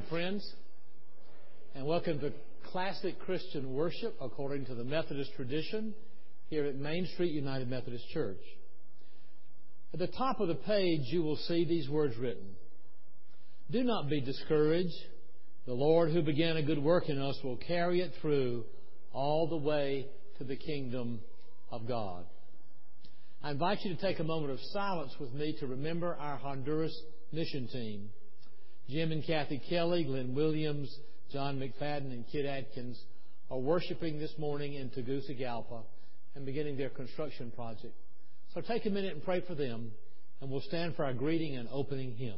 morning, friends, and welcome to Classic Christian Worship according to the Methodist tradition here at Main Street United Methodist Church. At the top of the page, you will see these words written. Do not be discouraged. The Lord who began a good work in us will carry it through all the way to the kingdom of God. I invite you to take a moment of silence with me to remember our Honduras mission team. Jim and Kathy Kelly, Glenn Williams, John McFadden, and Kid Atkins are worshiping this morning in Tegucigalpa and beginning their construction project. So take a minute and pray for them, and we'll stand for our greeting and opening hymn.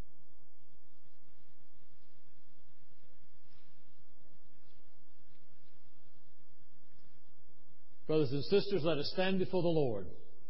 Brothers and sisters, let us stand before the Lord.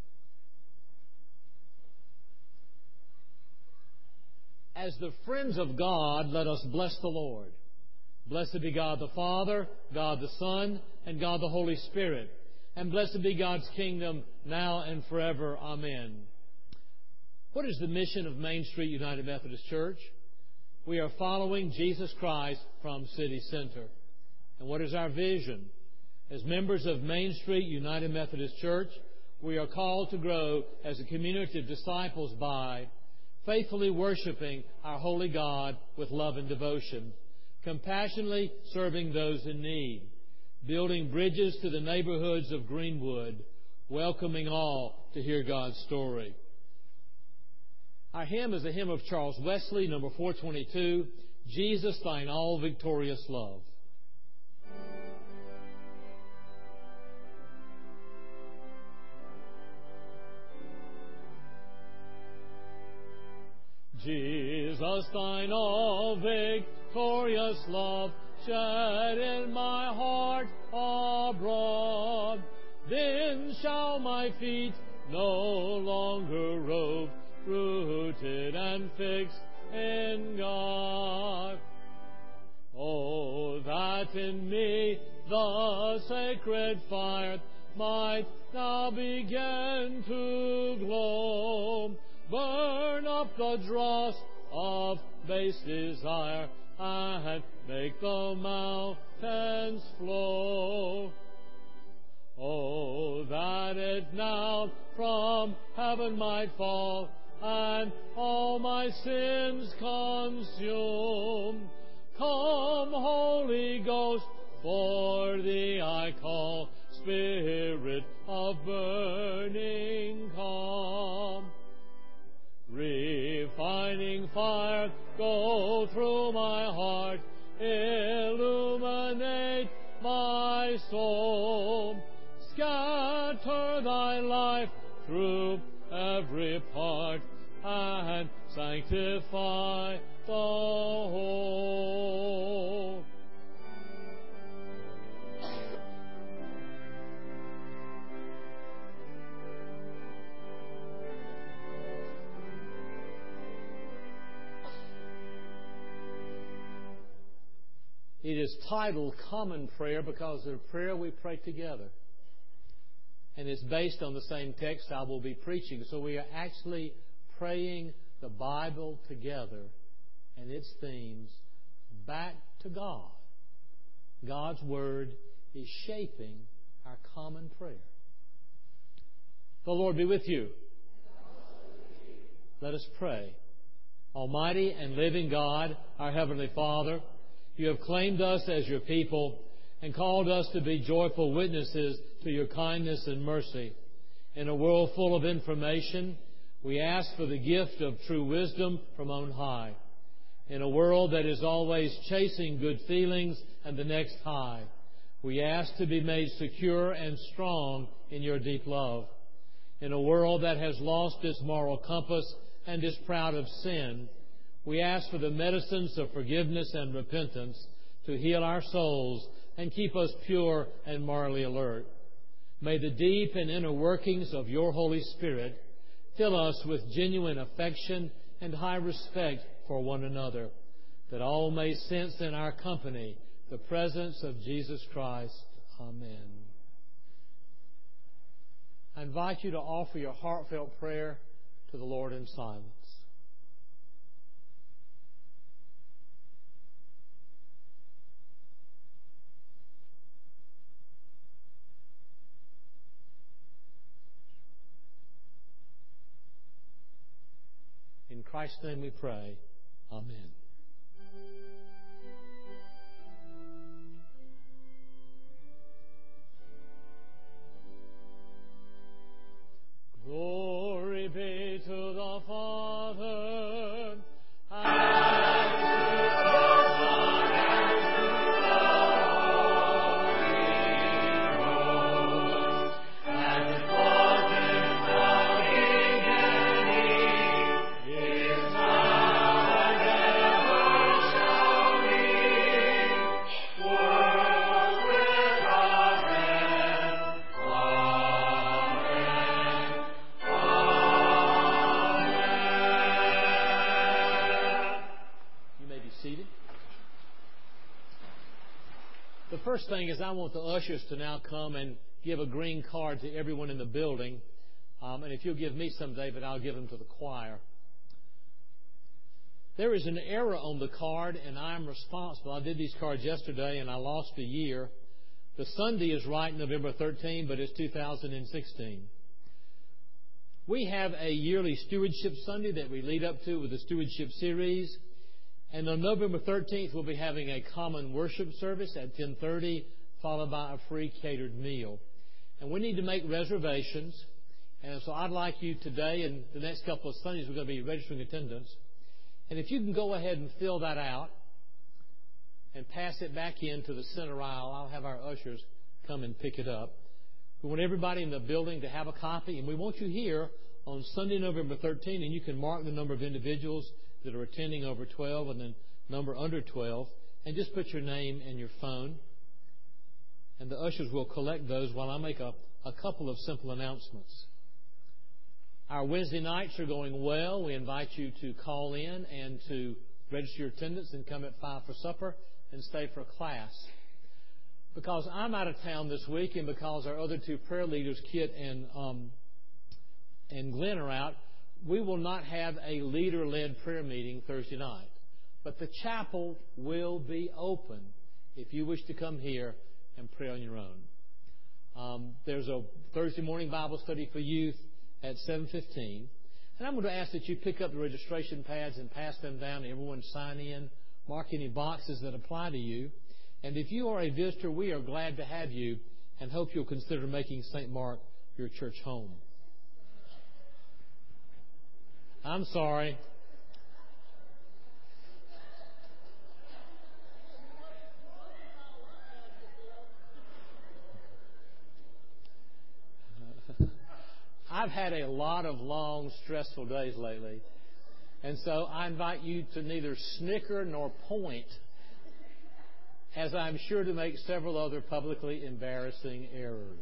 As the friends of God, let us bless the Lord. Blessed be God the Father, God the Son, and God the Holy Spirit. And blessed be God's kingdom now and forever. Amen. What is the mission of Main Street United Methodist Church? We are following Jesus Christ from city center. And what is our vision? As members of Main Street United Methodist Church, we are called to grow as a community of disciples by faithfully worshiping our holy God with love and devotion, compassionately serving those in need, building bridges to the neighborhoods of Greenwood, welcoming all to hear God's story. Our hymn is a hymn of Charles Wesley, number 422, Jesus, Thine All Victorious Love. Jesus, Thine all victorious love, shed in my heart abroad. Then shall my feet no longer rove, rooted and fixed in God. Oh, that in me the sacred fire might now begin to glow, burn up the dross of base desire, and make the mountains flow. Oh, that it now from heaven might fall, and all my sins consume. Come, Holy Ghost, for Thee I call, Spirit of burning calm. Refining fire, go through my heart, illuminate my soul. Scatter Thy life through every part, and sanctify the whole. It is titled Common Prayer because of the prayer we pray together. And it's based on the same text I will be preaching. So we are actually praying the Bible together and its themes back to God. God's Word is shaping our common prayer. The Lord be with you. Let us pray. Almighty and living God, our Heavenly Father, You have claimed us as Your people and called us to be joyful witnesses to Your kindness and mercy. In a world full of information, we ask for the gift of true wisdom from on high. In a world that is always chasing good feelings and the next high, we ask to be made secure and strong in Your deep love. In a world that has lost its moral compass and is proud of sin, we ask for the medicines of forgiveness and repentance to heal our souls and keep us pure and morally alert. May the deep and inner workings of Your Holy Spirit fill us with genuine affection and high respect for one another, that all may sense in our company the presence of Jesus Christ. Amen. I invite you to offer your heartfelt prayer to the Lord in silence. Christ's name we pray. Amen. Glory be to the Father, and to the Son, and to the Holy Ghost, as it was in the beginning, is now, and ever shall be, world without end. Amen. You may be seated. The first thing is I want the ushers to now come and give a green card to everyone in the building. And if you'll give me some, David, I'll give them to the choir. There is an error on the card, and I'm responsible. I did these cards yesterday, and I lost a year. The Sunday is right, November 13, but it's 2016. We have a yearly Stewardship Sunday that we lead up to with the Stewardship Series. And on November 13th, we'll be having a common worship service at 10:30, followed by a free catered meal. And we need to make reservations. And so I'd like you today and the next couple of Sundays, we're going to be registering attendance. And if you can go ahead and fill that out and pass it back into the center aisle, I'll have our ushers come and pick it up. We want everybody in the building to have a copy, and we want you here on Sunday, November 13th, and you can mark the number of individuals that are attending over 12 and the number under 12, and just put your name and your phone. And the ushers will collect those while I make a couple of simple announcements. Our Wednesday nights are going well. We invite you to call in and to register your attendance and come at 5 for supper and stay for class. Because I'm out of town this week and because our other two prayer leaders, Kit and Glenn, are out, we will not have a leader-led prayer meeting Thursday night. But the chapel will be open if you wish to come here and pray on your own. There's a Thursday morning Bible study for youth at 7:15. And I'm going to ask that you pick up the registration pads and pass them down to everyone, sign in, mark any boxes that apply to you. And if you are a visitor, we are glad to have you and hope you'll consider making St. Mark your church home. I'm sorry. I've had a lot of long, stressful days lately. And so I invite you to neither snicker nor point, as I'm sure to make several other publicly embarrassing errors.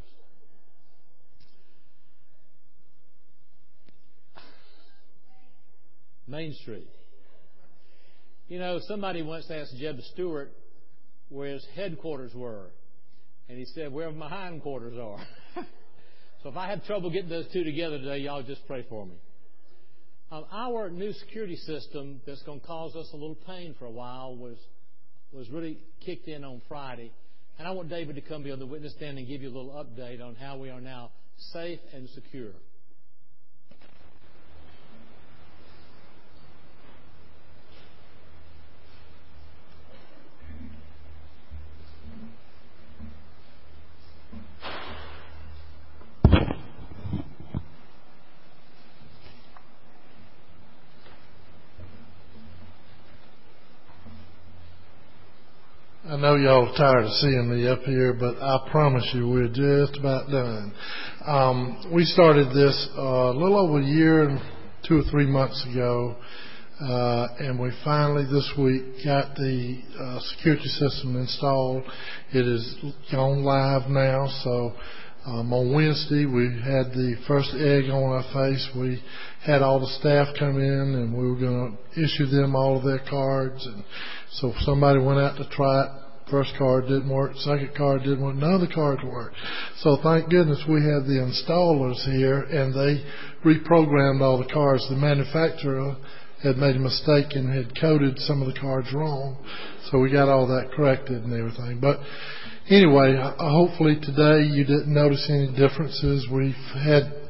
Main Street. You know, somebody once asked Jeb Stewart where his headquarters were. And he said, wherever my hindquarters are. So if I have trouble getting those two together today, y'all just pray for me. Our new security system that's going to cause us a little pain for a while was really kicked in on Friday. And I want David to come be on the witness stand and give you a little update on how we are now safe and secure. I know y'all are tired of seeing me up here, but I promise you we're just about done. We started this a little over a year and 2 or 3 months ago, and we finally this week got the security system installed. It is gone live now, so on Wednesday we had the first egg on our face. We had all the staff come in, and we were going to issue them all of their cards. And so somebody went out to try it. First card didn't work. Second card didn't work. None of the cards worked. So thank goodness we have the installers here, and they reprogrammed all the cards. The manufacturer had made a mistake and had coded some of the cards wrong. So we got all that corrected and everything. But anyway, hopefully today you didn't notice any differences. We've had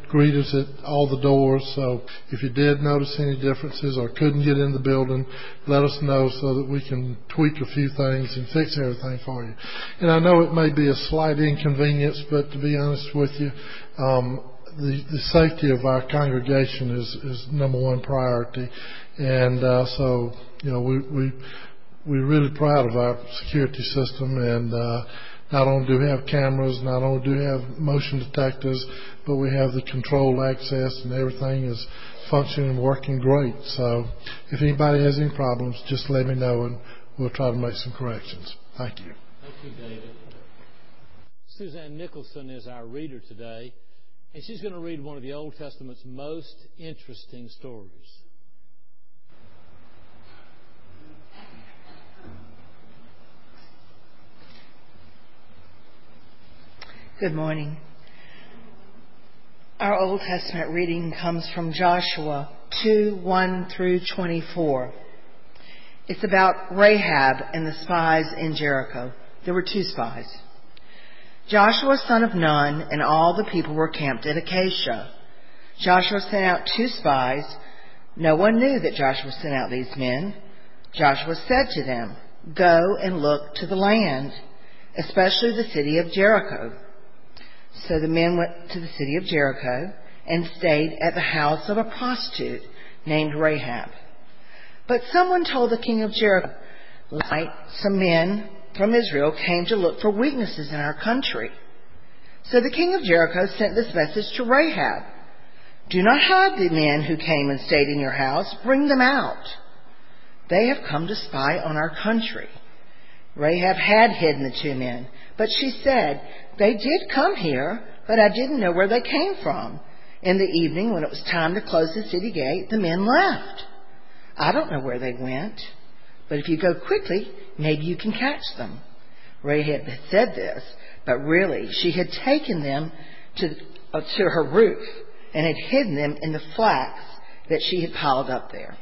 greet us at all the doors. So if you did notice any differences or couldn't get in the building, let us know so that we can tweak a few things and fix everything for you. And I know it may be a slight inconvenience, but to be honest with you, the safety of our congregation is number one priority. And so, you know, we're really proud of our security system, and not only do we have cameras, not only do we have motion detectors, but we have the controlled access, and everything is functioning and working great. So if anybody has any problems, just let me know, and we'll try to make some corrections. Thank you. Thank you, David. Suzanne Nicholson is our reader today, and she's going to read one of the Old Testament's most interesting stories. Good morning. Our Old Testament reading comes from Joshua 2:1 through 24. It's about Rahab and the spies in Jericho. There were 2 spies. Joshua, son of Nun, and all the people were camped at Acacia. Joshua sent out 2 spies. No one knew that Joshua sent out these men. Joshua said to them, "Go and look to the land, especially the city of Jericho." So the men went to the city of Jericho and stayed at the house of a prostitute named Rahab. But someone told the king of Jericho, "Some men from Israel came to look for weaknesses in our country." So the king of Jericho sent this message to Rahab, "Do not hide the men who came and stayed in your house. Bring them out. They have come to spy on our country." Rahab had hidden the 2 men, but she said, "They did come here, but I didn't know where they came from. In the evening, when it was time to close the city gate, the men left. I don't know where they went, but if you go quickly, maybe you can catch them." Rahab had said this, but really she had taken them to her roof and had hidden them in the flax that she had piled up there.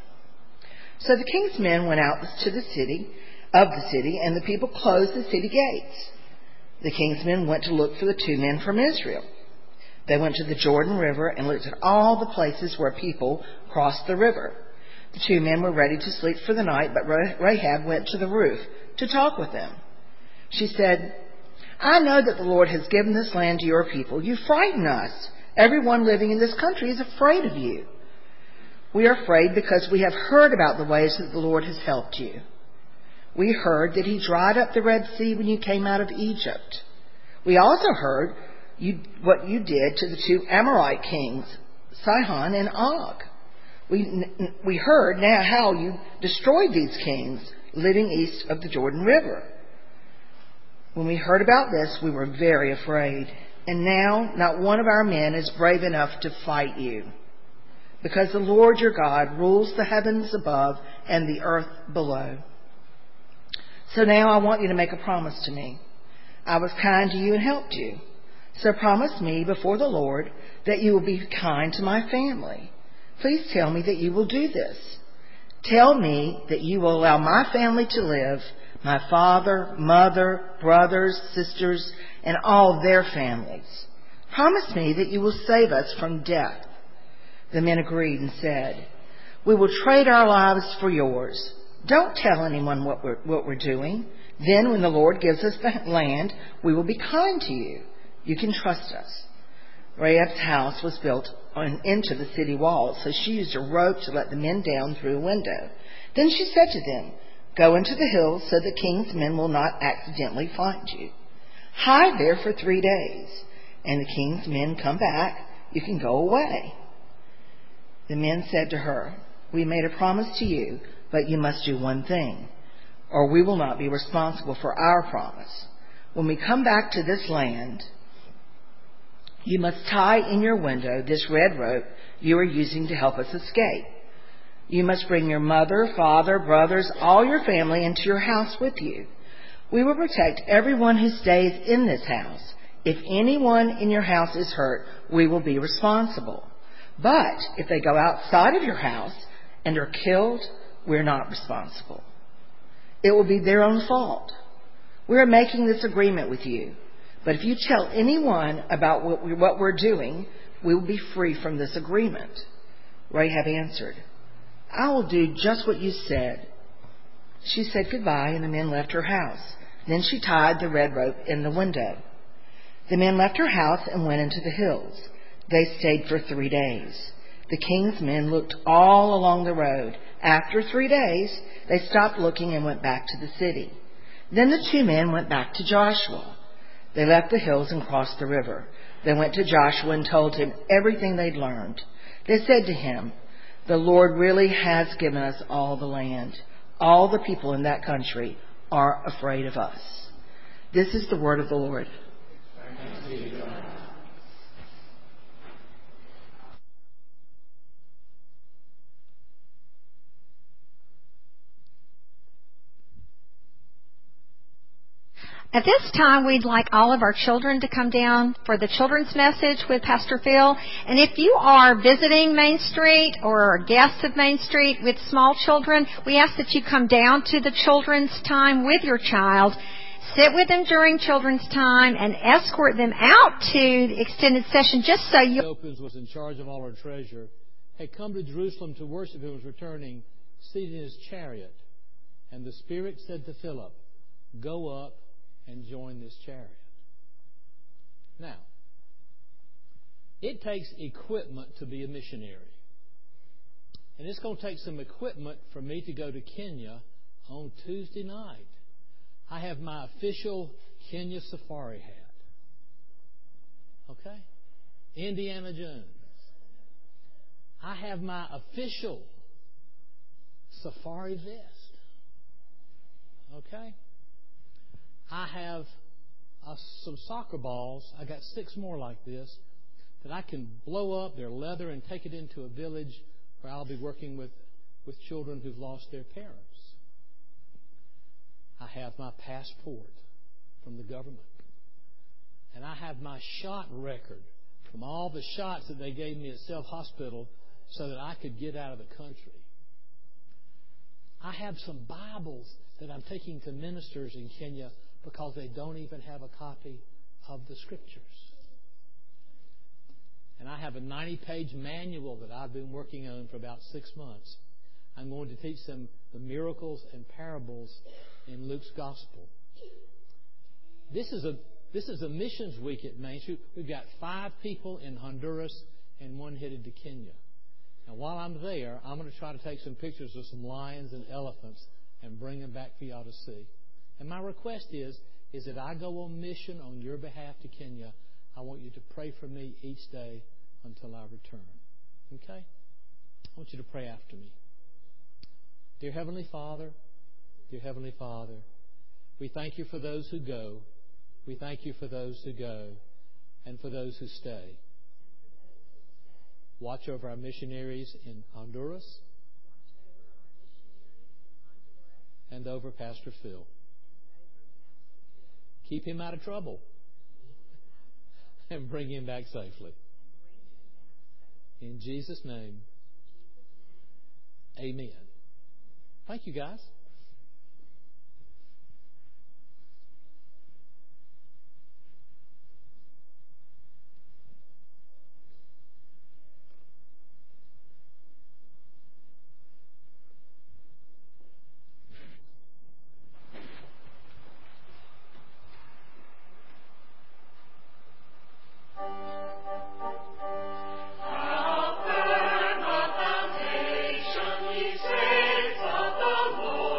So the king's men went out to the city, and the people closed the city gates. The king's men went to look for the 2 men from Israel. They went to the Jordan River and looked at all the places where people crossed the river. The 2 men were ready to sleep for the night, but Rahab went to the roof to talk with them. She said, "I know that the Lord has given this land to your people. You frighten us. Everyone living in this country is afraid of you. We are afraid because we have heard about the ways that the Lord has helped you. We heard that he dried up the Red Sea when you came out of Egypt. We also heard what you did to the 2 Amorite kings, Sihon and Og. We heard now how you destroyed these kings living east of the Jordan River. When we heard about this, we were very afraid. And now not one of our men is brave enough to fight you, because the Lord your God rules the heavens above and the earth below. So now I want you to make a promise to me. I was kind to you and helped you. So promise me before the Lord that you will be kind to my family. Please tell me that you will do this. Tell me that you will allow my family to live, my father, mother, brothers, sisters, and all their families. Promise me that you will save us from death." The men agreed and said, "We will trade our lives for yours. Don't tell anyone what we're doing. Then when the Lord gives us the land, we will be kind to you. You can trust us." Rahab's house was built into the city wall, so she used a rope to let the men down through a window. Then she said to them, "Go into the hills so the king's men will not accidentally find you. Hide there for 3 days, and the king's men come back, you can go away." The men said to her, "We made a promise to you, but you must do one thing, or we will not be responsible for our promise. When we come back to this land, you must tie in your window this red rope you are using to help us escape. You must bring your mother, father, brothers, all your family into your house with you. We will protect everyone who stays in this house. If anyone in your house is hurt, we will be responsible. But if they go outside of your house and are killed, we're not responsible. It will be their own fault. We are making this agreement with you. But if you tell anyone about what we're doing, we will be free from this agreement." Rahab answered, "I will do just what you said." She said goodbye, and the men left her house. Then she tied the red rope in the window. The men left her house and went into the hills. They stayed for 3 days. The king's men looked all along the road. After 3 days, they stopped looking and went back to the city. Then the 2 men went back to Joshua. They left the hills and crossed the river. They went to Joshua and told him everything they'd learned. They said to him, "The Lord really has given us all the land. All the people in that country are afraid of us." This is the word of the Lord. Thanks be to God. At this time, we'd like all of our children to come down for the children's message with Pastor Phil. And if you are visiting Main Street or a guest of Main Street with small children, we ask that you come down to the children's time with your child, sit with them during children's time, and escort them out to the extended session just so you... Opens was in charge of all our treasure, had come to Jerusalem to worship and was returning, seated in his chariot. And the Spirit said to Philip, "Go up and join this chariot." Now, it takes equipment to be a missionary. And it's going to take some equipment for me to go to Kenya on Tuesday night. I have my official Kenya safari hat. Okay? Indiana Jones. I have my official safari vest. Okay? I have some soccer balls. I got 6 more like this that I can blow up. They're leather and take it into a village where I'll be working with children who've lost their parents. I have my passport from the government. And I have my shot record from all the shots that they gave me at Self Hospital so that I could get out of the country. I have some Bibles that I'm taking to ministers in Kenya because they don't even have a copy of the Scriptures. And I have a 90-page manual that I've been working on for about 6 months. I'm going to teach them the miracles and parables in Luke's Gospel. This is a missions week at Main Street. We've got 5 people in Honduras and 1 headed to Kenya. Now, while I'm there, I'm going to try to take some pictures of some lions and elephants and bring them back for y'all to see. And my request is that I go on mission on your behalf to Kenya. I want you to pray for me each day until I return. Okay? I want you to pray after me. Dear Heavenly Father, we thank you for those who go. We thank you for those who go and for those who stay. Watch over our missionaries in Honduras and over Pastor Phil. Keep him out of trouble and bring him back safely. In Jesus' name, amen. Thank you, guys. How firm a foundation, ye saints of the Lord!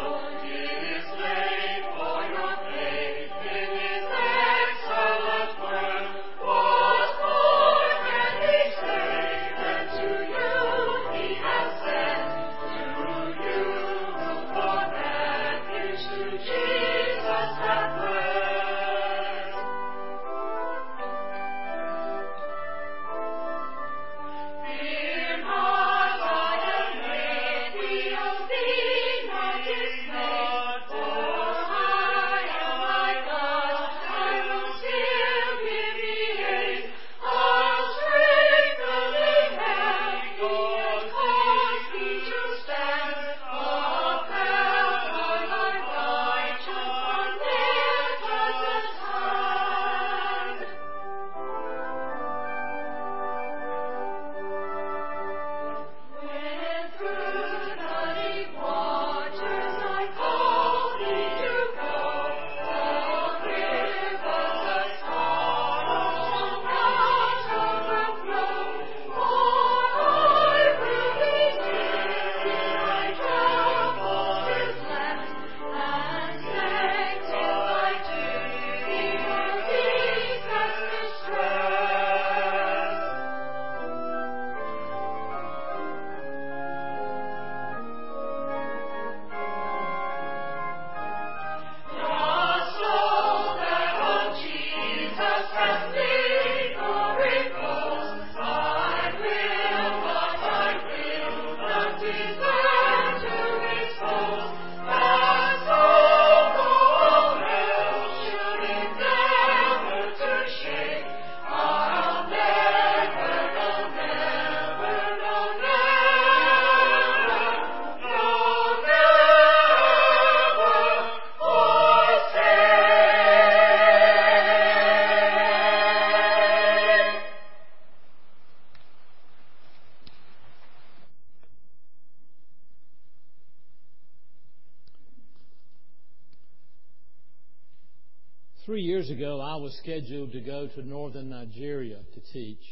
3 years ago, I was scheduled to go to northern Nigeria to teach.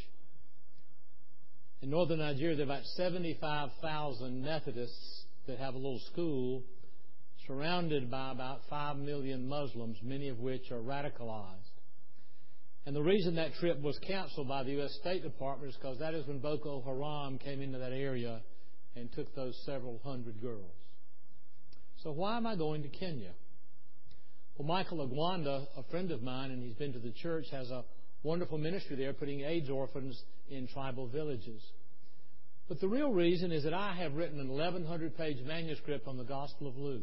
In northern Nigeria, there are about 75,000 Methodists that have a little school surrounded by about 5 million Muslims, many of which are radicalized. And the reason that trip was canceled by the U.S. State Department is because that is when Boko Haram came into that area and took those several hundred girls. So why am I going to Kenya? Well, Michael Agwanda, a friend of mine, and he's been to the church, has a wonderful ministry there putting AIDS orphans in tribal villages. But the real reason is that I have written an 1,100-page manuscript on the Gospel of Luke.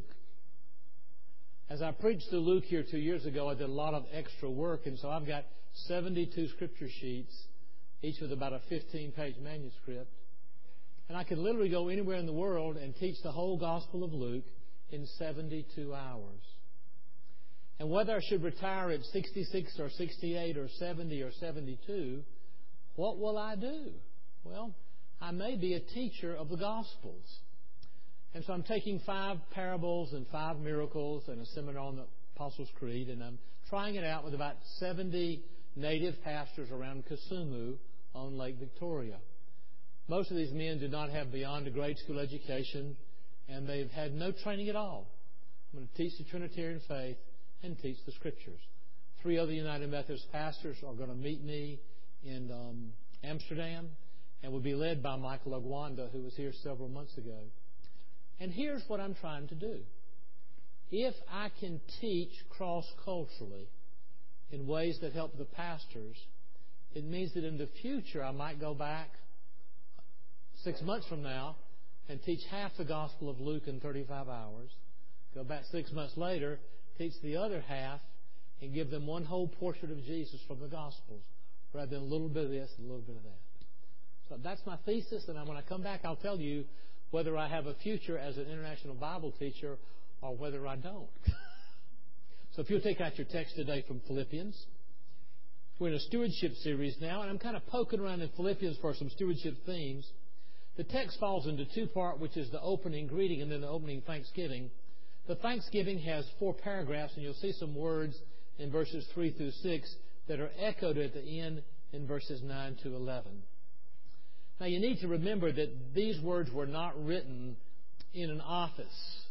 As I preached through Luke here 2 years ago, I did a lot of extra work, and so I've got 72 scripture sheets, each with about a 15-page manuscript. And I could literally go anywhere in the world and teach the whole Gospel of Luke in 72 hours. And whether I should retire at 66 or 68 or 70 or 72, what will I do? Well, I may be a teacher of the Gospels. And so I'm taking 5 parables and 5 miracles and a seminar on the Apostles' Creed, and I'm trying it out with about 70 native pastors around Kisumu on Lake Victoria. Most of these men do not have beyond a grade school education, and they've had no training at all. I'm going to teach the Trinitarian faith and teach the Scriptures. 3 other United Methodist pastors are going to meet me in Amsterdam and will be led by Michael Agwanda, who was here several months ago. And here's what I'm trying to do. If I can teach cross-culturally in ways that help the pastors, it means that in the future I might go back 6 months from now and teach half the Gospel of Luke in 35 hours, go back 6 months later, teach the other half, and give them one whole portrait of Jesus from the Gospels, rather than a little bit of this and a little bit of that. So that's my thesis, and when I come back, I'll tell you whether I have a future as an international Bible teacher or whether I don't. So if you'll take out your text today from Philippians. We're in a stewardship series now, and I'm kind of poking around in Philippians for some stewardship themes. The text falls into 2 parts, which is the opening greeting and then the opening thanksgiving. The thanksgiving has 4 paragraphs, and you'll see some words in verses 3 through 6 that are echoed at the end in verses 9 to 11. Now, you need to remember that these words were not written in an office.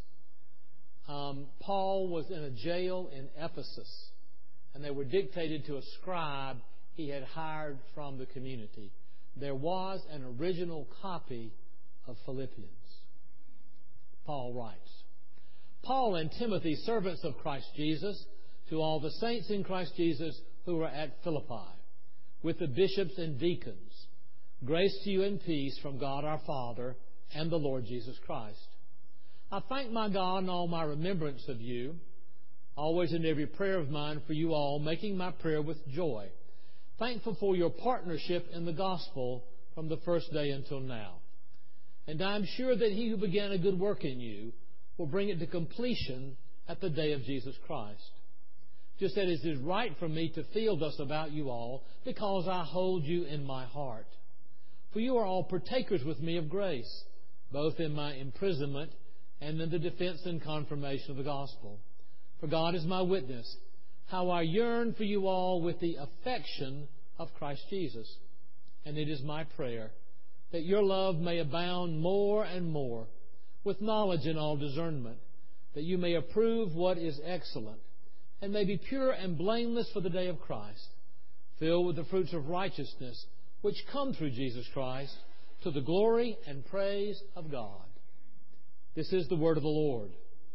Paul was in a jail in Ephesus, and they were dictated to a scribe he had hired from the community. There was an original copy of Philippians. Paul writes, Paul and Timothy, servants of Christ Jesus, to all the saints in Christ Jesus who are at Philippi, with the bishops and deacons, grace to you and peace from God our Father and the Lord Jesus Christ. I thank my God in all my remembrance of you, always in every prayer of mine for you all, making my prayer with joy, thankful for your partnership in the gospel from the first day until now. And I am sure that he who began a good work in you will bring it to completion at the day of Jesus Christ. Just as it is right for me to feel thus about you all, because I hold you in my heart. For you are all partakers with me of grace, both in my imprisonment and in the defense and confirmation of the gospel. For God is my witness, how I yearn for you all with the affection of Christ Jesus. And it is my prayer that your love may abound more and more, with knowledge and all discernment, that you may approve what is excellent, and may be pure and blameless for the day of Christ, filled with the fruits of righteousness, which come through Jesus Christ, to the glory and praise of God. This is the word of the Lord.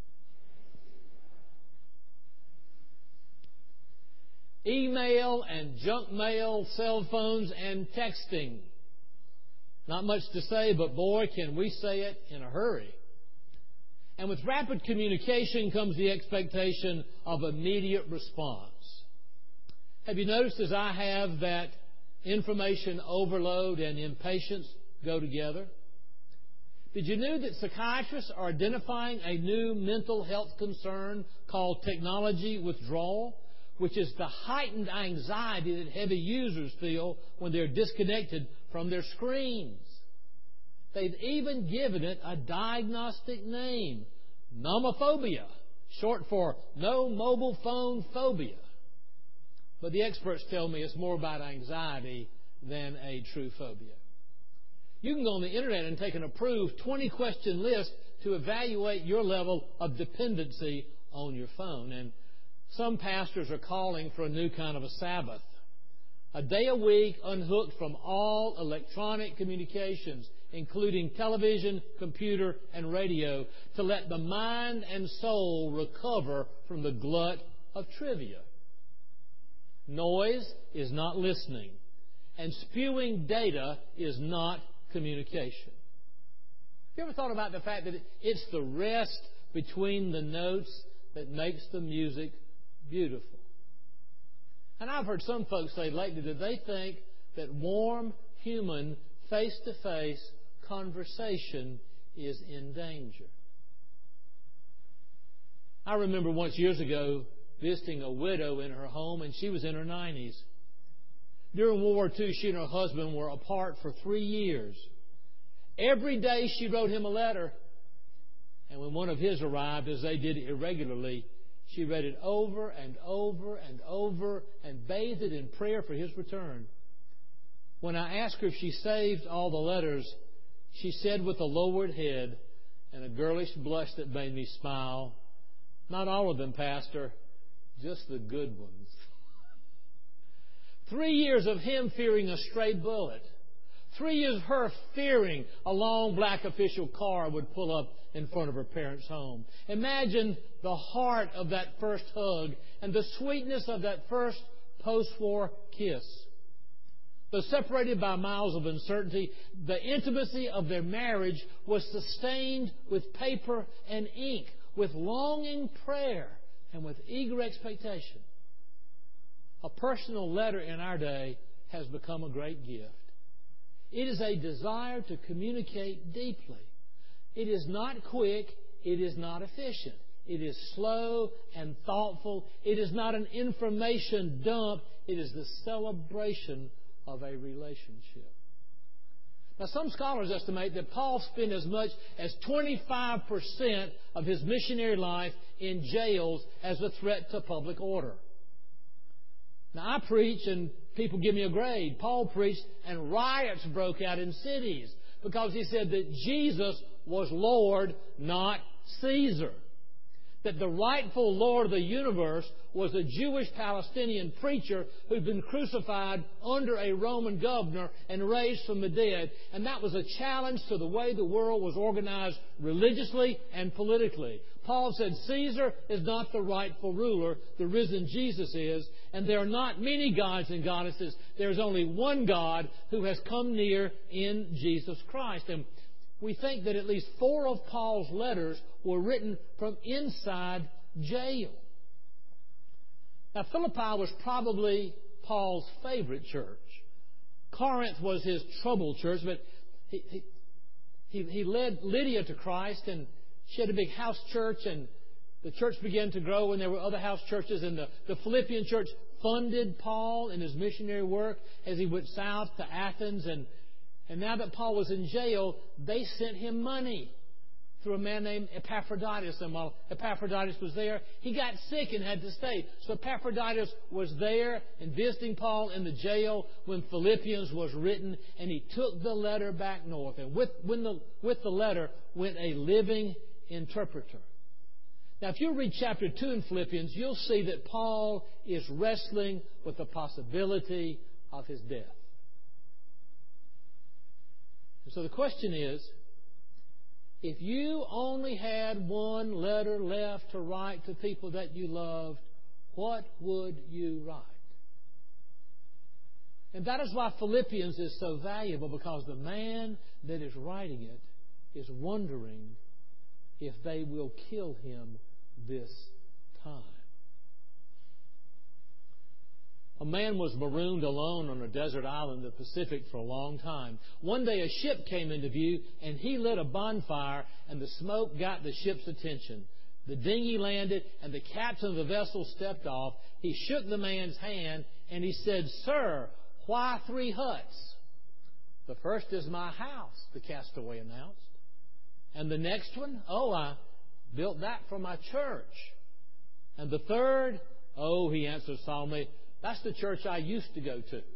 Email and junk mail, cell phones and texting. Not much to say, but boy, can we say it in a hurry. And with rapid communication comes the expectation of immediate response. Have you noticed, as I have, that information overload and impatience go together? Did you know that psychiatrists are identifying a new mental health concern called technology withdrawal, which is the heightened anxiety that heavy users feel when they're disconnected from their screens? They've even given it a diagnostic name, nomophobia, short for no mobile phone phobia. but the experts tell me it's more about anxiety than a true phobia. You can go on the internet and take an approved 20-question list to evaluate your level of dependency on your phone. And some pastors are calling for a new kind of a Sabbath. A day a week unhooked from all electronic communications, including television, computer, and radio, to let the mind and soul recover from the glut of trivia. Noise is not listening, and spewing data is not communication. Have you ever thought about the fact that it's the rest between the notes that makes the music beautiful? And I've heard some folks say lately that they think that warm, human, face-to-face conversation is in danger. I remember once years ago visiting a widow in her home, and she was in her 90s. During World War II, she and her husband were apart for 3 years. Every day she wrote him a letter, and when one of his arrived, as they did irregularly, she read it over and over and over and bathed it in prayer for his return. When I asked her if she saved all the letters, she said with a lowered head and a girlish blush that made me smile, "Not all of them, Pastor, just the good ones." 3 years of him fearing a stray bullet. 3 years of her fearing a long black official car would pull up in front of her parents' home. Imagine the heart of that first hug and the sweetness of that first post-war kiss. Though separated by miles of uncertainty, the intimacy of their marriage was sustained with paper and ink, with longing prayer, and with eager expectation. A personal letter in our day has become a great gift. It is a desire to communicate deeply. It is not quick. It is not efficient. It is slow and thoughtful. It is not an information dump. It is the celebration of a relationship. Now, some scholars estimate that Paul spent as much as 25% of his missionary life in jails as a threat to public order. Now, I preach and people give me a grade. Paul preached and riots broke out in cities because he said that Jesus was Lord, not Caesar. That the rightful Lord of the universe was a Jewish Palestinian preacher who'd been crucified under a Roman governor and raised from the dead. And that was a challenge to the way the world was organized religiously and politically. Paul said Caesar is not the rightful ruler, the risen Jesus is. And there are not many gods and goddesses. There's only one God who has come near in Jesus Christ. And we think that at least 4 of Paul's letters were written from inside jail. Now, Philippi was probably Paul's favorite church. Corinth was his troubled church, but he led Lydia to Christ, and she had a big house church, and the church began to grow, and there were other house churches, and the Philippian church funded Paul in his missionary work as he went south to Athens, and now that Paul was in jail, they sent him money through a man named Epaphroditus. And while Epaphroditus was there, he got sick and had to stay. So Epaphroditus was there and visiting Paul in the jail when Philippians was written, and he took the letter back north. And with the letter went a living interpreter. Now, if you read chapter 2 in Philippians, you'll see that Paul is wrestling with the possibility of his death. And so the question is, if you only had one letter left to write to people that you loved, what would you write? And that is why Philippians is so valuable, because the man that is writing it is wondering if they will kill him this time. A man was marooned alone on a desert island in the Pacific for a long time. One day a ship came into view, and he lit a bonfire, and the smoke got the ship's attention. The dinghy landed, and the captain of the vessel stepped off. He shook the man's hand, and he said, "Sir, why 3 huts?" "The first is my house," the castaway announced. "And the next one?" "Oh, I built that for my church." "And the third?" "Oh," he answered solemnly, That's the church I used to go to.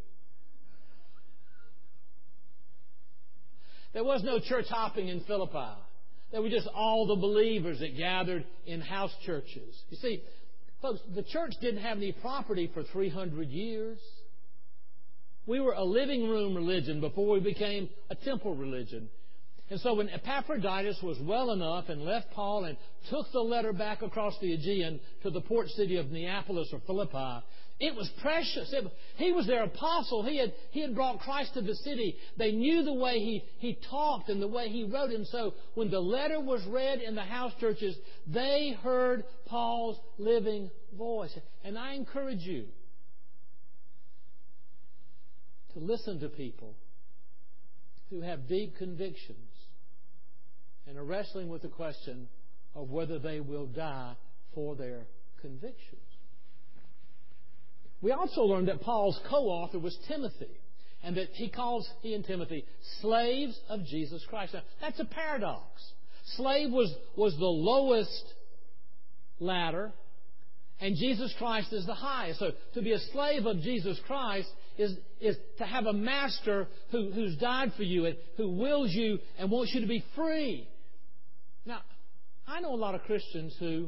There was no church hopping in Philippi. There were just all the believers that gathered in house churches. You see, folks, the church didn't have any property for 300 years. We were a living room religion before we became a temple religion. And so when Epaphroditus was well enough and left Paul and took the letter back across the Aegean to the port city of Neapolis or Philippi, it was precious. He was their apostle. He had brought Christ to the city. They knew the way he talked and the way he wrote. And so when the letter was read in the house churches, they heard Paul's living voice. And I encourage you to listen to people who have deep convictions and are wrestling with the question of whether they will die for their convictions. We also learned that Paul's co-author was Timothy, and that he and Timothy, slaves of Jesus Christ. Now, that's a paradox. Slave was the lowest ladder, and Jesus Christ is the highest. So to be a slave of Jesus Christ is to have a master who's died for you and who wills you and wants you to be free. Now, I know a lot of Christians who,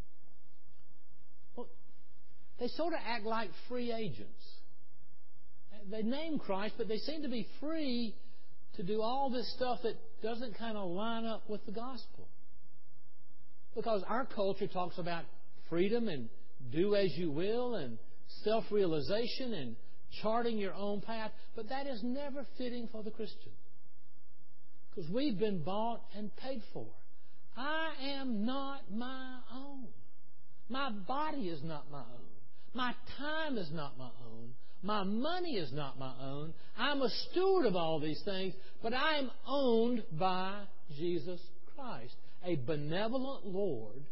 well, they sort of act like free agents. They name Christ, but they seem to be free to do all this stuff that doesn't kind of line up with the gospel. Because our culture talks about freedom and do as you will and self-realization and charting your own path, but that is never fitting for the Christian. Because we've been bought and paid for. I am not my own. My body is not my own. My time is not my own. My money is not my own. I'm a steward of all these things, but I am owned by Jesus Christ, a benevolent Lord.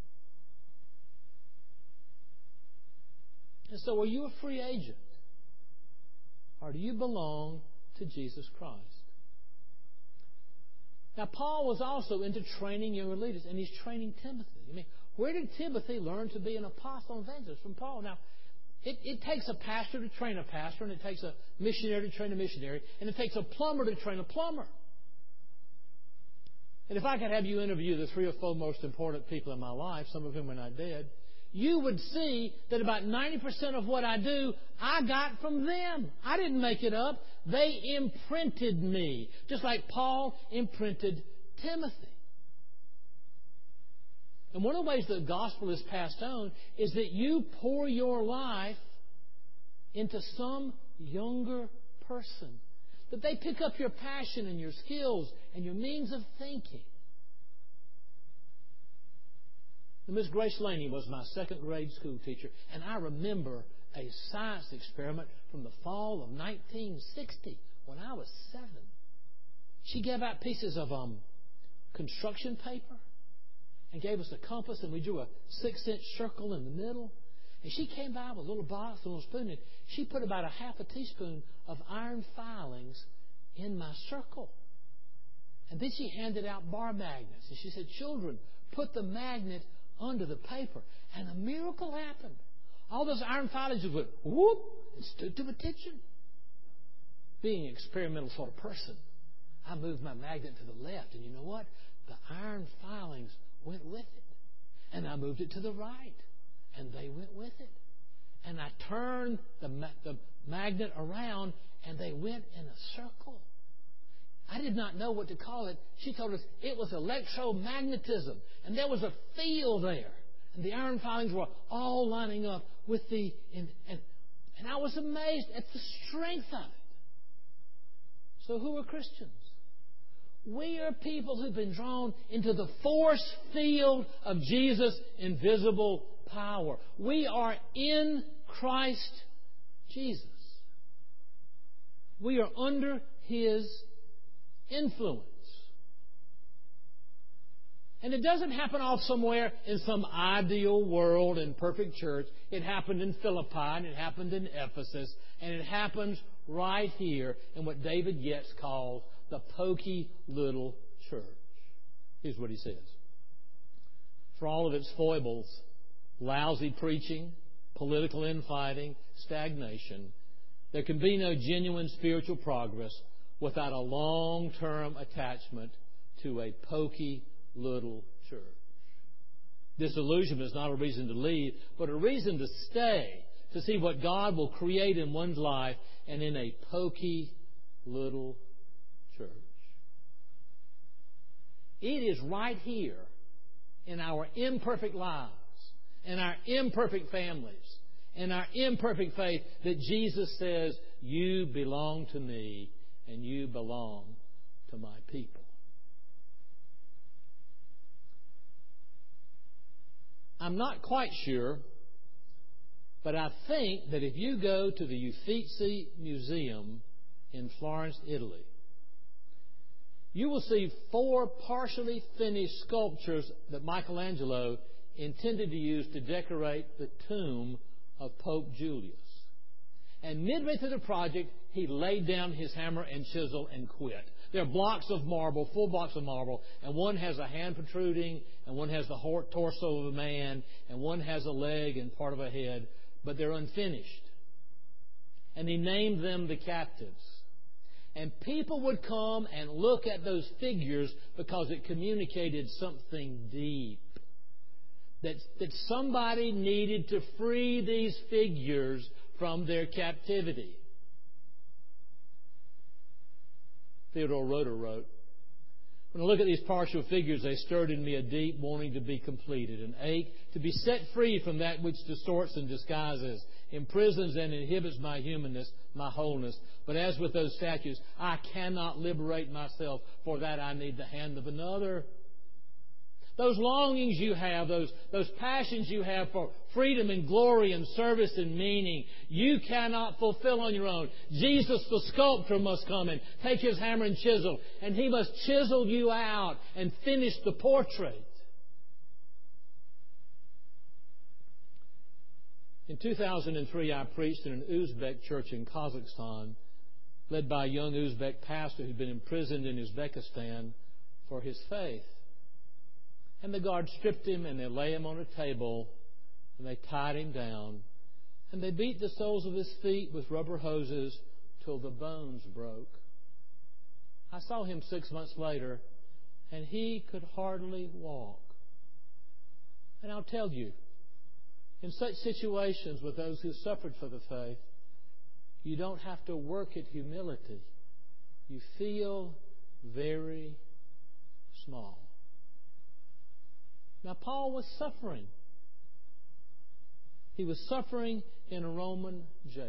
And so are you a free agent? Or do you belong to Jesus Christ? Now, Paul was also into training younger leaders, and he's training Timothy. I mean, where did Timothy learn to be an apostle and evangelist? From Paul. Now, it takes a pastor to train a pastor, and it takes a missionary to train a missionary, and it takes a plumber to train a plumber. And if I could have you interview the 3 or 4 most important people in my life, some of whom are not dead, you would see that about 90% of what I do, I got from them. I didn't make it up. They imprinted me, just like Paul imprinted Timothy. And one of the ways the gospel is passed on is that you pour your life into some younger person, that they pick up your passion and your skills and your means of thinking. Miss Grace Laney was my second grade school teacher, and I remember a science experiment from the fall of 1960 when I was 7. She gave out pieces of construction paper and gave us a compass, and we drew a 6-inch circle in the middle. And she came by with a little box and a little spoon, and she put about a half a teaspoon of iron filings in my circle. And then she handed out bar magnets, and she said, "Children, put the magnet under the paper." And a miracle happened. All those iron filings just went whoop and stood to attention. Being an experimental sort of person, I moved my magnet to the left, and you know what? The iron filings went with it. And I moved it to the right, and they went with it. And I turned the magnet around, and they went in a circle. I did not know what to call it. She told us it was electromagnetism. And there was a field there. And the iron filings were all lining up with and I was amazed at the strength of it. So who are Christians? We are people who've been drawn into the force field of Jesus' invisible power. We are in Christ Jesus. We are under His influence. And it doesn't happen off somewhere in some ideal world and perfect church. It happened in Philippi, and it happened in Ephesus, and it happens right here in what David Yates calls the pokey little church. Here's what he says. For all of its foibles, lousy preaching, political infighting, stagnation. There can be no genuine spiritual progress without a long-term attachment to a poky little church. Disillusionment is not a reason to leave, but a reason to stay, to see what God will create in one's life and in a poky little church. It is right here in our imperfect lives, in our imperfect families, in our imperfect faith that Jesus says, you belong to me and you belong to my people. I'm not quite sure, but I think that if you go to the Uffizi Museum in Florence, Italy, you will see 4 partially finished sculptures that Michelangelo intended to use to decorate the tomb of Pope Julius. And midway through the project, he laid down his hammer and chisel and quit. They're blocks of marble, full blocks of marble, and one has a hand protruding, and one has the torso of a man, and one has a leg and part of a head, but they're unfinished. And he named them the captives. And people would come and look at those figures because it communicated something deep. That somebody needed to free these figures from their captivity. Theodore Roeder wrote, when I look at these partial figures, they stirred in me a deep wanting to be completed, an ache to be set free from that which distorts and disguises, imprisons and inhibits my humanness, my wholeness. But as with those statues, I cannot liberate myself. For that I need the hand of another. Those longings you have, those passions you have for freedom and glory and service and meaning, you cannot fulfill on your own. Jesus, the sculptor, must come and take his hammer and chisel, and he must chisel you out and finish the portrait. In 2003, I preached in an Uzbek church in Kazakhstan, led by a young Uzbek pastor who'd been imprisoned in Uzbekistan for his faith. And the guards stripped him, and they lay him on a table, and they tied him down, and they beat the soles of his feet with rubber hoses till the bones broke. I saw him 6 months later, and he could hardly walk. And I'll tell you, in such situations with those who suffered for the faith, you don't have to work at humility. You feel very small. Now, Paul was suffering. He was suffering in a Roman jail.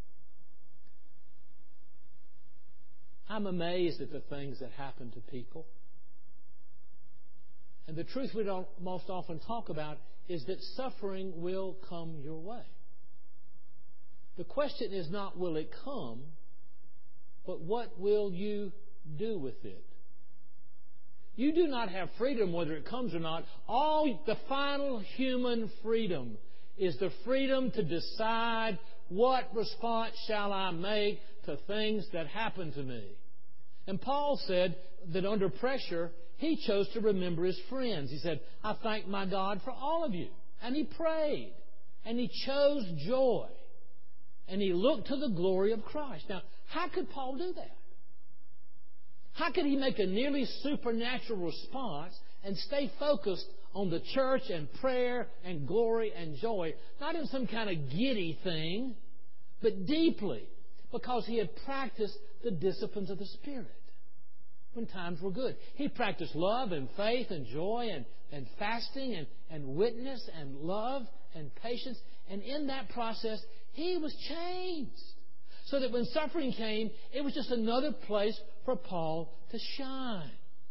I'm amazed at the things that happen to people. And the truth we don't most often talk about is that suffering will come your way. The question is not will it come, but what will you do with it? You do not have freedom whether it comes or not. The final human freedom is the freedom to decide what response shall I make to things that happen to me. And Paul said that under pressure, he chose to remember his friends. He said, I thank my God for all of you. And he prayed. And he chose joy. And he looked to the glory of Christ. Now, how could Paul do that? How could he make a nearly supernatural response and stay focused on the church and prayer and glory and joy, not in some kind of giddy thing, but deeply, because he had practiced the disciplines of the Spirit when times were good. He practiced love and faith and joy and fasting and witness and love and patience. And in that process, he was changed. So that when suffering came, it was just another place for Paul to shine.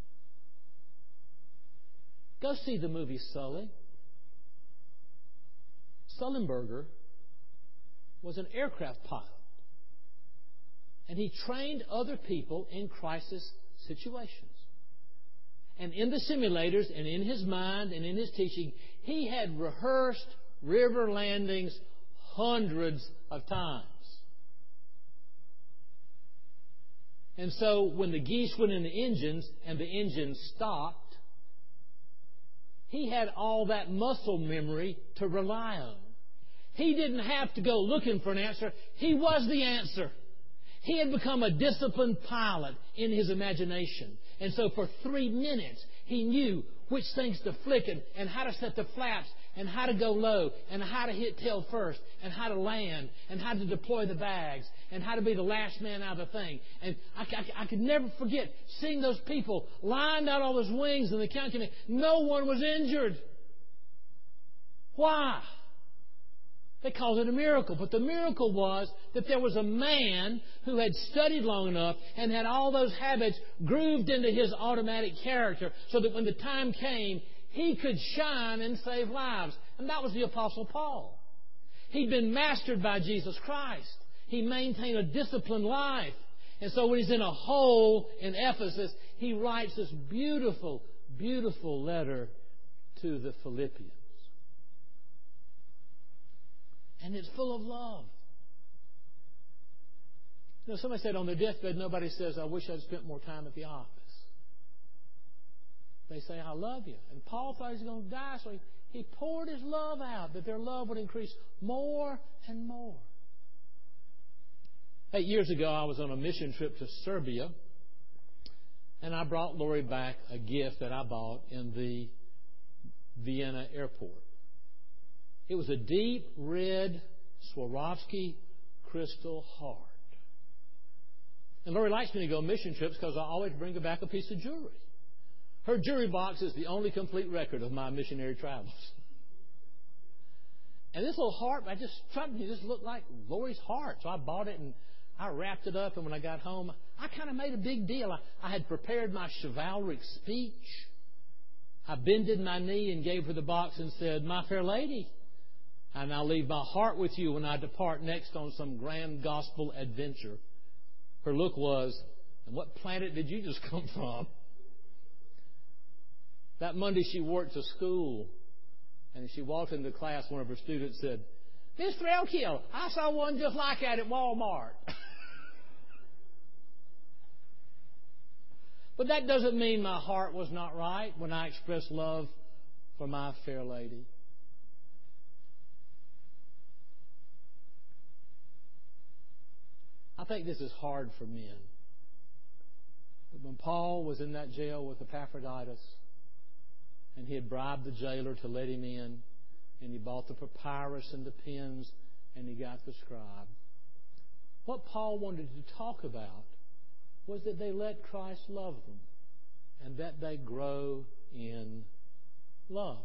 Go see the movie Sully. Sullenberger was an aircraft pilot. And he trained other people in crisis situations. And in the simulators and in his mind and in his teaching, he had rehearsed river landings hundreds of times. And so when the geese went in the engines and the engines stopped, he had all that muscle memory to rely on. He didn't have to go looking for an answer. He was the answer. He had become a disciplined pilot in his imagination. And so for 3 minutes, he knew which things to flick and how to set the flaps and how to go low and how to hit tail first and how to land and how to deploy the bags and how to be the last man out of the thing. And I could never forget seeing those people lined out all those wings and the count came in. No one was injured. Why? They called it a miracle. But the miracle was that there was a man who had studied long enough and had all those habits grooved into his automatic character so that when the time came, he could shine and save lives. And that was the Apostle Paul. He'd been mastered by Jesus Christ. He maintained a disciplined life. And so when he's in a hole in Ephesus, he writes this beautiful, beautiful letter to the Philippians. And it's full of love. You know, somebody said on their deathbed, nobody says, I wish I'd spent more time at the office. They say, I love you. And Paul thought he was going to die, so he poured his love out, that their love would increase more and more. 8 years ago, I was on a mission trip to Serbia, and I brought Lori back a gift that I bought in the Vienna airport. It was a deep red Swarovski crystal heart. And Lori likes me to go on mission trips because I always bring her back a piece of jewelry. Her jewelry box is the only complete record of my missionary travels. And this little heart, it just looked like Lori's heart. So I bought it and I wrapped it up. And when I got home, I kind of made a big deal. I had prepared my chivalric speech. I bended my knee and gave her the box and said, My fair lady, I now leave my heart with you when I depart next on some grand gospel adventure. Her look was, and what planet did you just come from? That Monday she wore it to school. And as she walked into class, one of her students said, Mr. Elkiel, I saw one just like that at Walmart. But that doesn't mean my heart was not right when I expressed love for my fair lady. I think this is hard for men. But when Paul was in that jail with Epaphroditus, and he had bribed the jailer to let him in, and he bought the papyrus and the pens, and he got the scribe, what Paul wanted to talk about was that they let Christ love them, and that they grow in love.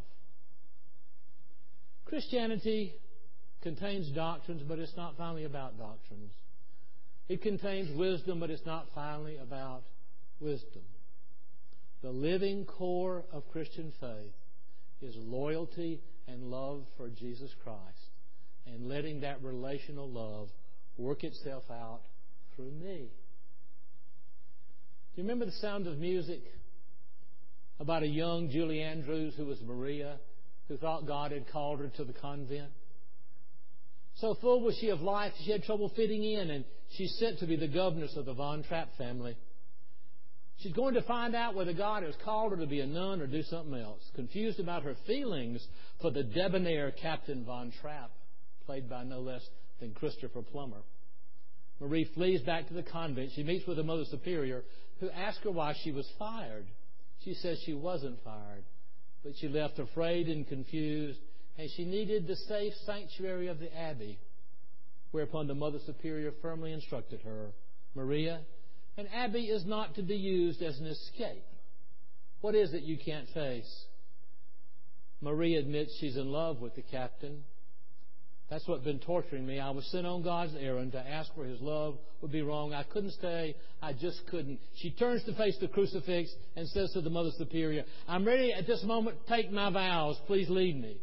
Christianity contains doctrines, but it's not finally about doctrines. It contains wisdom, but it's not finally about wisdom. The living core of Christian faith is loyalty and love for Jesus Christ, and letting that relational love work itself out through me. Do you remember The Sound of Music? About a young Julie Andrews who was Maria, who thought God had called her to the convent. So full was she of life, she had trouble fitting in, and she's sent to be the governess of the Von Trapp family. She's going to find out whether God has called her to be a nun or do something else. Confused about her feelings for the debonair Captain Von Trapp, played by no less than Christopher Plummer. Marie flees back to the convent. She meets with the Mother Superior, who asks her why she was fired. She says she wasn't fired, but she left afraid and confused, and she needed the safe sanctuary of the Abbey, whereupon the Mother Superior firmly instructed her, Maria, an abbey is not to be used as an escape. What is it you can't face? Maria admits she's in love with the captain. That's what's been torturing me. I was sent on God's errand to ask where His love would be wrong. I couldn't stay. I just couldn't. She turns to face the crucifix and says to the Mother Superior, I'm ready at this moment to take my vows. Please lead me.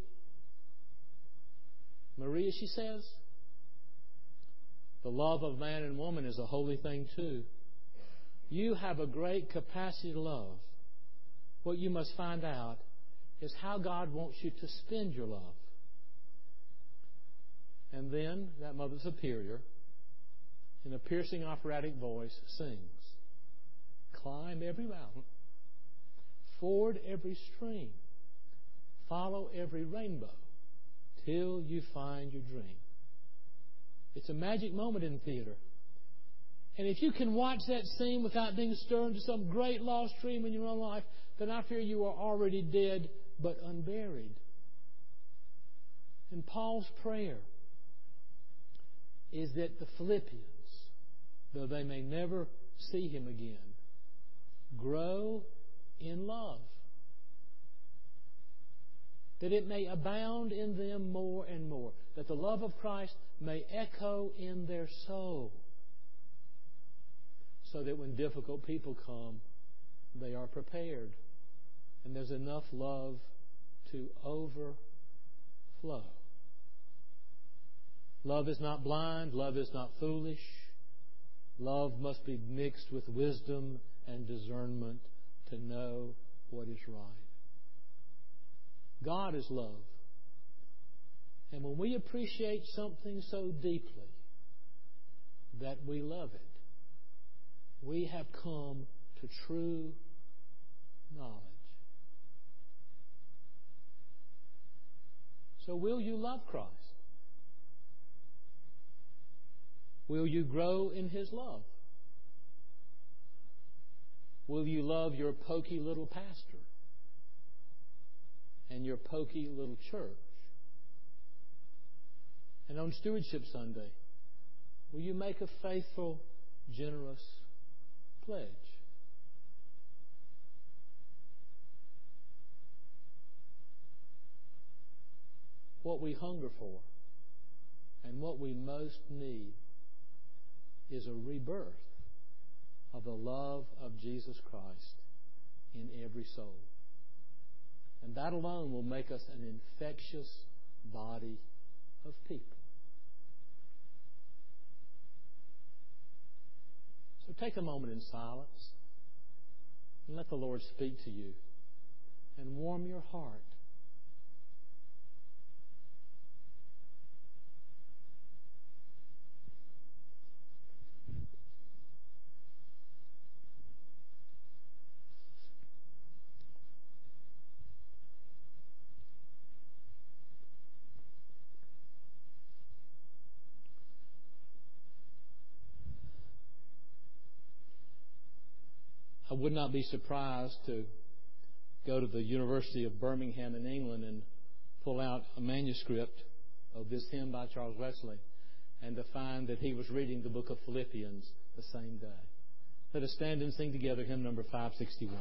Maria, she says, the love of man and woman is a holy thing too. You have a great capacity to love. What you must find out is how God wants you to spend your love. And then that Mother Superior, in a piercing operatic voice, sings, climb every mountain, ford every stream, follow every rainbow, until you find your dream. It's a magic moment in theater. And if you can watch that scene without being stirred into some great lost dream in your own life, then I fear you are already dead but unburied. And Paul's prayer is that the Philippians, though they may never see him again, grow in love. That it may abound in them more and more. That the love of Christ may echo in their soul. So that when difficult people come, they are prepared. And there's enough love to overflow. Love is not blind. Love is not foolish. Love must be mixed with wisdom and discernment to know what is right. God is love. And when we appreciate something so deeply that we love it, we have come to true knowledge. So will you love Christ? Will you grow in His love? Will you love your pokey little pastor and your pokey little church? And on Stewardship Sunday, will you make a faithful, generous pledge? What we hunger for and what we most need is a rebirth of the love of Jesus Christ in every soul. And that alone will make us an infectious body of people. So take a moment in silence and let the Lord speak to you and warm your heart. I would not be surprised to go to the University of Birmingham in England and pull out a manuscript of this hymn by Charles Wesley and to find that he was reading the book of Philippians the same day. Let us stand and sing together hymn number 561.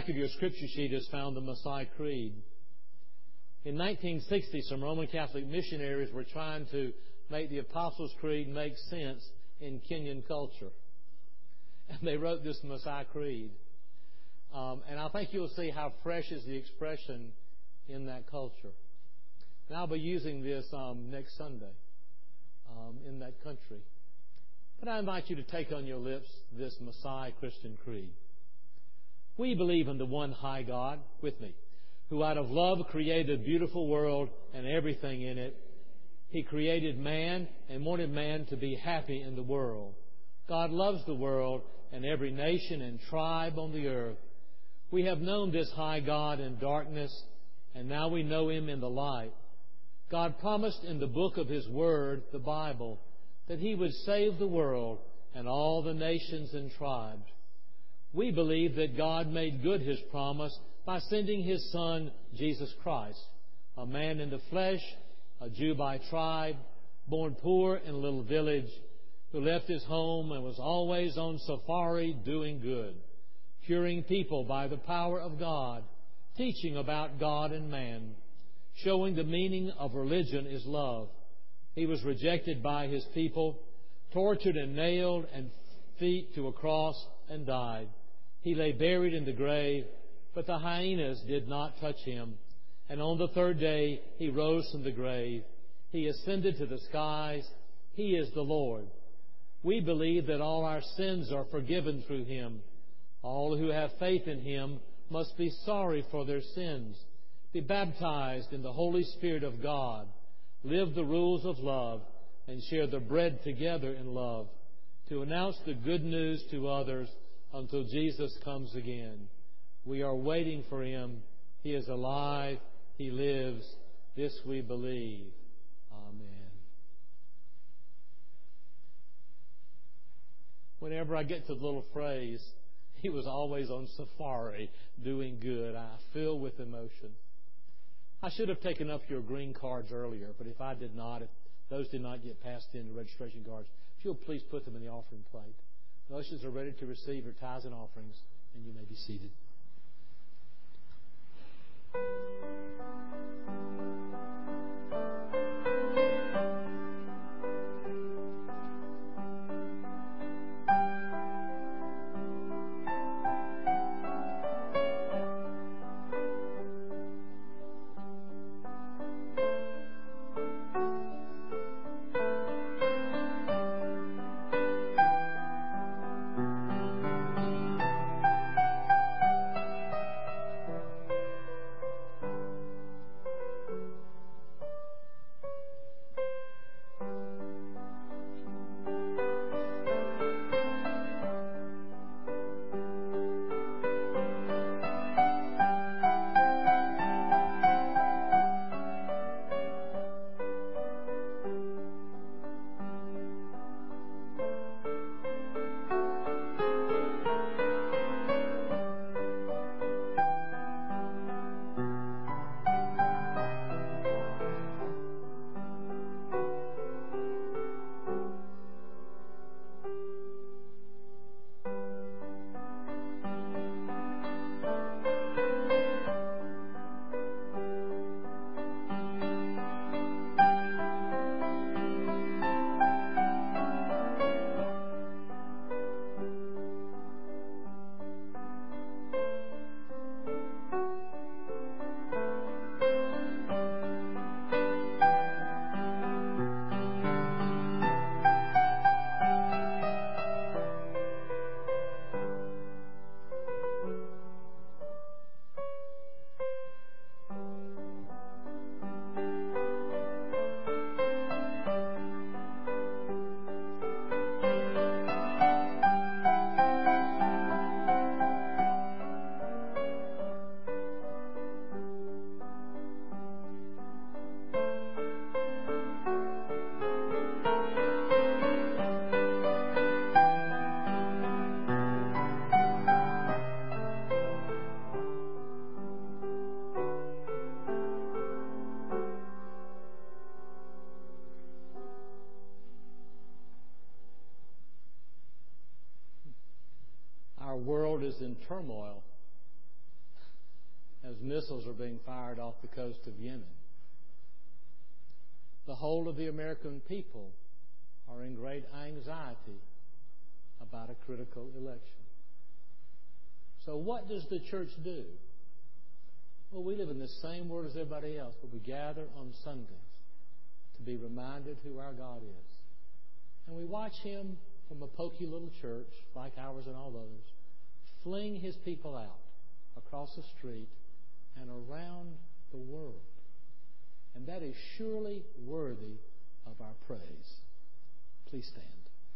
back of your scripture sheet is found the Maasai Creed. In 1960, some Roman Catholic missionaries were trying to make the Apostles' Creed make sense in Kenyan culture. And they wrote this Maasai Creed. And I think you'll see how fresh is the expression in that culture. And I'll be using this next Sunday in that country. But I invite you to take on your lips this Maasai Christian Creed. We believe in the one high God, with me, who out of love created a beautiful world and everything in it. He created man and wanted man to be happy in the world. God loves the world and every nation and tribe on the earth. We have known this high God in darkness, and now we know Him in the light. God promised in the book of His Word, the Bible, that He would save the world and all the nations and tribes. We believe that God made good His promise by sending His Son, Jesus Christ, a man in the flesh, a Jew by tribe, born poor in a little village, who left his home and was always on safari doing good, curing people by the power of God, teaching about God and man, showing the meaning of religion is love. He was rejected by His people, tortured and nailed and feet to a cross and died. He lay buried in the grave, but the hyenas did not touch Him. And on the third day He rose from the grave. He ascended to the skies. He is the Lord. We believe that all our sins are forgiven through Him. All who have faith in Him must be sorry for their sins, be baptized in the Holy Spirit of God, live the rules of love, and share the bread together in love, to announce the good news to others until Jesus comes again. We are waiting for Him. He is alive. He lives. This we believe. Amen. Whenever I get to the little phrase, He was always on safari doing good, I fill with emotion. I should have taken up your green cards earlier, but if I did not, if those did not get passed in, the registration cards, if you'll please put them in the offering plate. The ushers are ready to receive your tithes and offerings, and you may be seated. Our world is in turmoil. as missiles are being fired off the coast of Yemen. The whole of the American people are in great anxiety about a critical election. So what does the church do? Well, we live in the same world as everybody else, but we gather on Sundays to be reminded who our God is. And we watch Him from a pokey little church, like ours and all others, fling His people out across the street and around the world. And that is surely worthy of our praise. Please stand.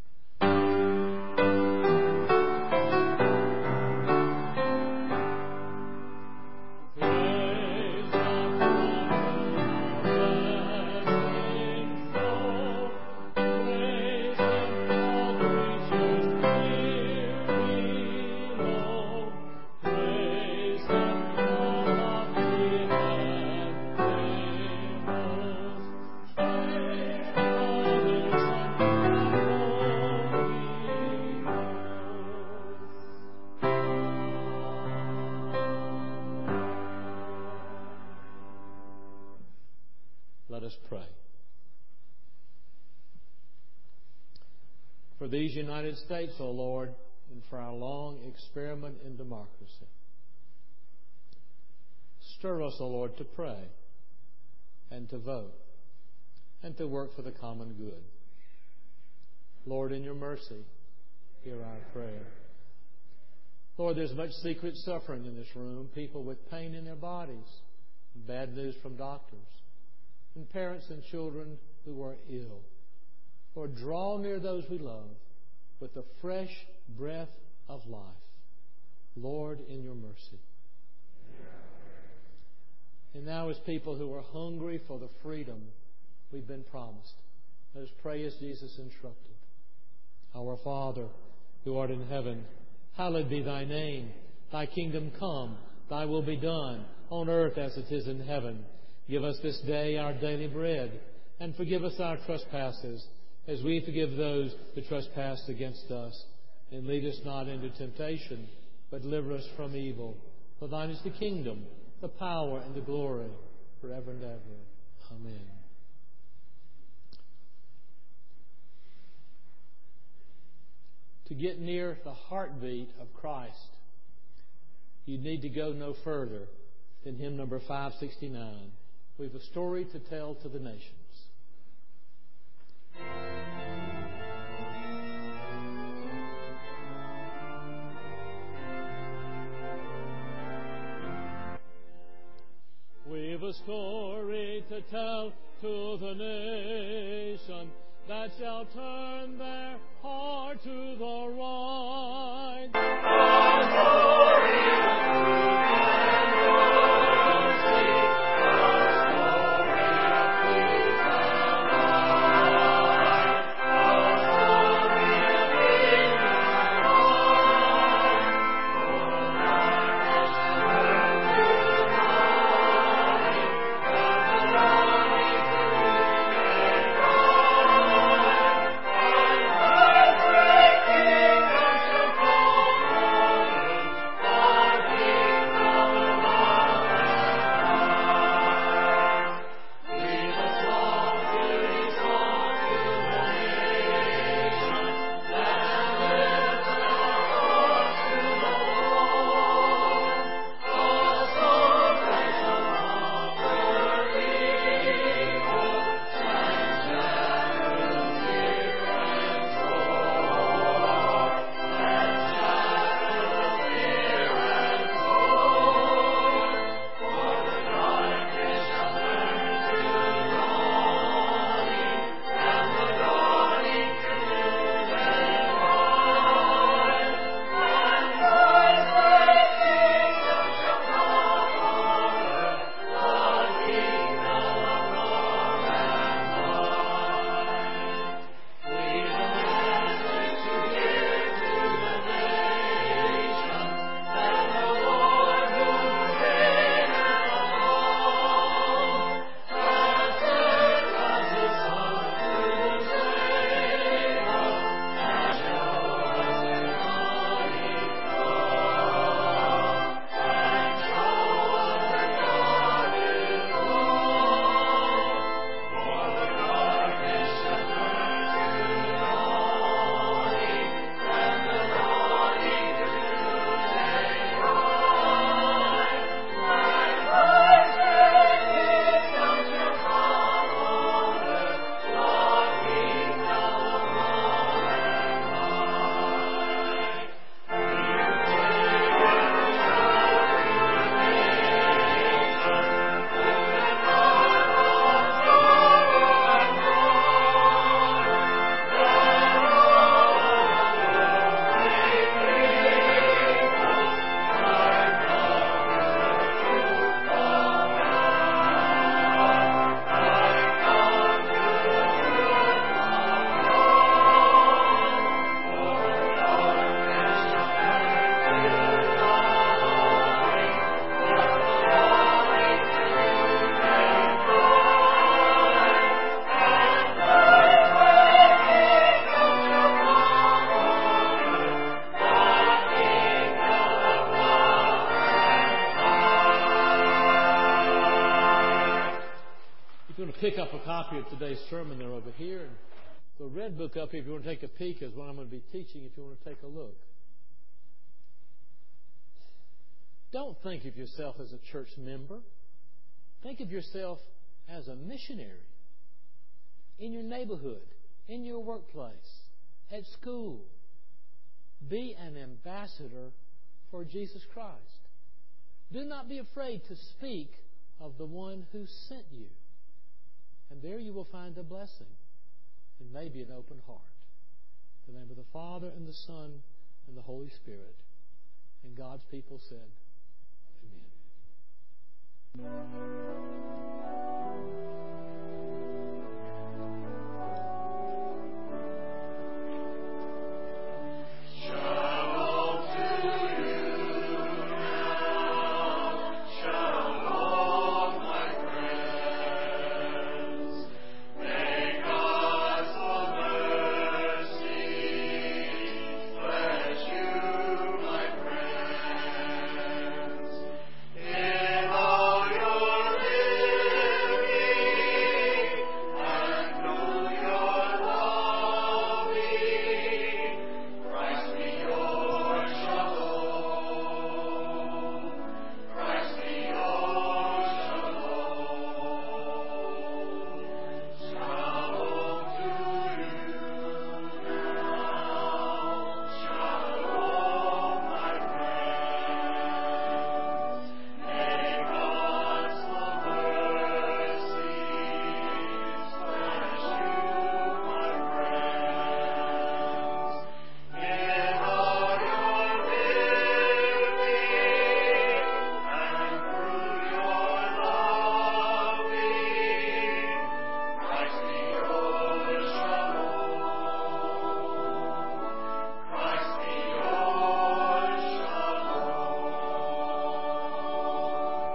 Let us pray. For these United States, O Lord, and for our long experiment in democracy, stir us, O Lord, to pray and to vote and to work for the common good. Lord, in your mercy, hear our prayer. Lord, there's much secret suffering in this room, people with pain in their bodies, bad news from doctors, and parents and children who are ill. Lord, draw near those we love with the fresh breath of life. Lord, in your mercy. And now as people who are hungry for the freedom we've been promised, let us pray as Jesus instructed. Our Father, who art in heaven, hallowed be thy name. Thy kingdom come, thy will be done, on earth as it is in heaven. Give us this day our daily bread, and forgive us our trespasses, as we forgive those who trespass against us. And lead us not into temptation, but deliver us from evil. For thine is the kingdom, the power, and the glory, forever and ever. Amen. To get near the heartbeat of Christ, you need to go no further than hymn number 569. We have a story to tell to the nations. We've a story to tell to the nation that shall turn their heart to the right. Our story of pick up a copy of today's sermon. They're over here. And the red book up here, if you want to take a peek, is what I'm going to be teaching if you want to take a look. Don't think of yourself as a church member. Think of yourself as a missionary in your neighborhood, in your workplace, at school. Be an ambassador for Jesus Christ. Do not be afraid to speak of the one who sent you. And there you will find a blessing and maybe an open heart. In the name of the Father and the Son and the Holy Spirit. And God's people said, Amen.